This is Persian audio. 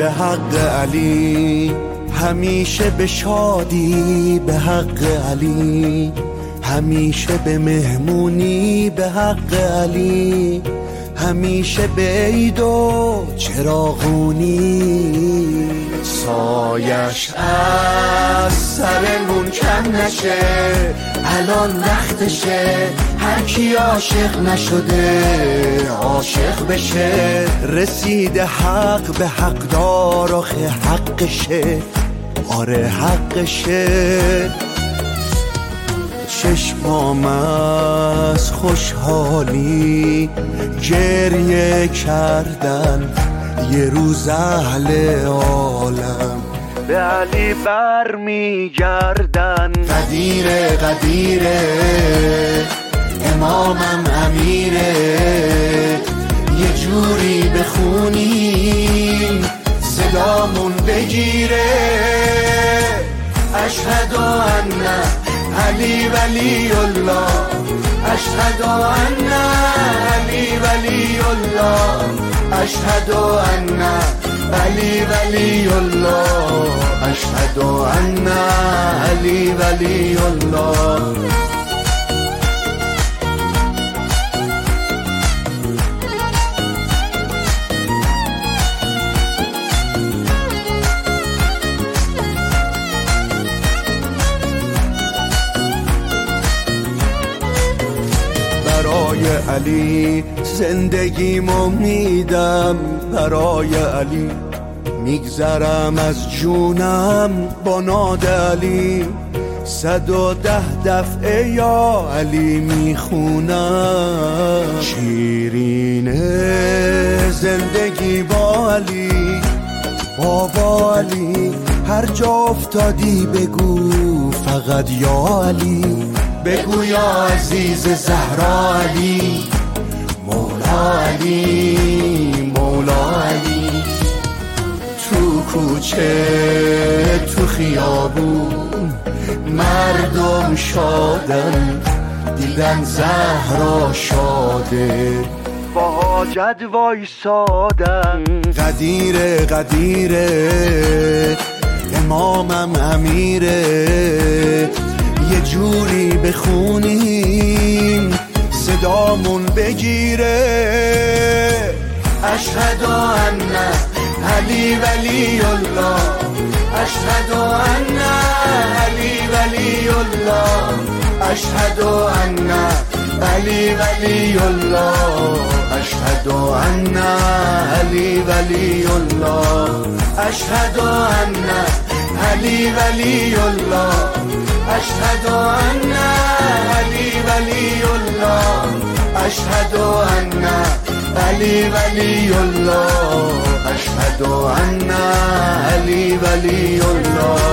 به حق علی، همیشه به شادی به حق علی، همیشه به مهمونی به حق علی، همیشه به عید و چراغونی. سایش از سرمون کم نشه، الان وقتشه، هر کی عاشق نشده عاشق بشه. رسیده حق به حقدار، آخه حقشه، آره حقشه. چشمام از خوشحالی گریه کردن، یه روز اهل عالم به علی بر می گردن. قدیره قدیره امامم امیره، یه جوری بخونیم صدامون بگیره. اشهد ان علی ولی الله، اشهد ان علی ولی الله، اشهد ان علی ولی الله، اشهد ان علی ولی الله. برای علی زندگیمو میدم، برای علی میگذرم از جونم با ناد علی. 110 دفعه یا علی میخونم. شیرینه زندگی با علی، بابا علی. هر جا افتادی بگو فقط یا علی، بگو یا عزیز زهرا علی، مولا علی، مولا علی. تو کوچه تو خیابون مردم شادن، دیدن زهرا شاده، با حاجت وایسادن. قدیره قدیره امامم امیره، یه جوری بخونیم صدامون بگیره. اشهد ان علی ولی الله، اشهد ان علی ولی الله، اشهد ان علی ولی الله، اشهد ان علی ولی الله، اشهد ان علی ولی الله، اشهد ان علی ولی الله، اشهد ان علی ولی الله، اشهد ان علی ولی الله.